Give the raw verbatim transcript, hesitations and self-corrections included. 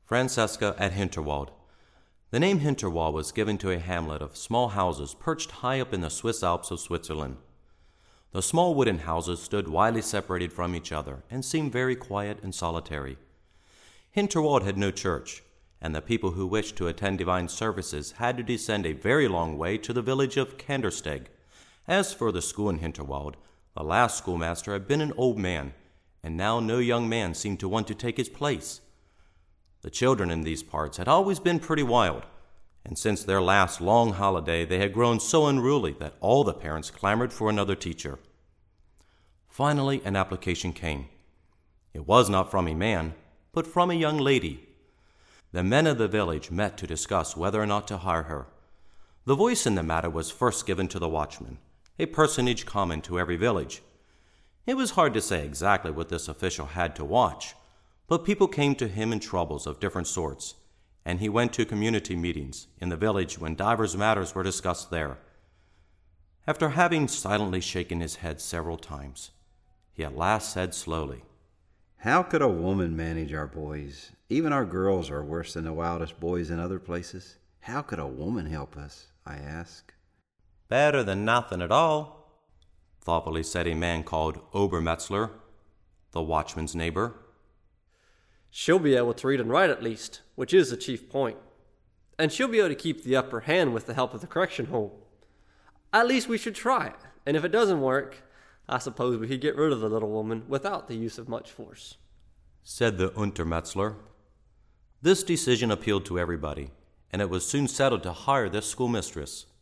Francesca at Hinterwald. The name Hinterwald was given to a hamlet of small houses perched high up in the Swiss Alps of Switzerland. The small wooden houses stood widely separated from each other and seemed very quiet and solitary. Hinterwald had no church, and the people who wished to attend divine services had to descend a very long way to the village of Kandersteg. As for the school in Hinterwald, the last schoolmaster had been an old man, and now no young man seemed to want to take his place. The children in these parts had always been pretty wild, and since their last long holiday they had grown so unruly that all the parents clamored for another teacher. Finally, an application came. It was not from a man, but from a young lady. The men of the village met to discuss whether or not to hire her. The voice in the matter was first given to the watchman, a personage common to every village. It was hard to say exactly what this official had to watch, but people came to him in troubles of different sorts, and he went to community meetings in the village when divers matters were discussed there. After having silently shaken his head several times, he at last said slowly, "How could a woman manage our boys? Even our girls are worse than the wildest boys in other places. How could a woman help us, I ask?" "Better than nothing at all," thoughtfully said a man called Obermetzler, the watchman's neighbor. "She'll be able to read and write at least, which is the chief point. And she'll be able to keep the upper hand with the help of the correction home. At least we should try it, and if it doesn't work, I suppose we could get rid of the little woman without the use of much force," said the Untermetzler. This decision appealed to everybody, and it was soon settled to hire this schoolmistress.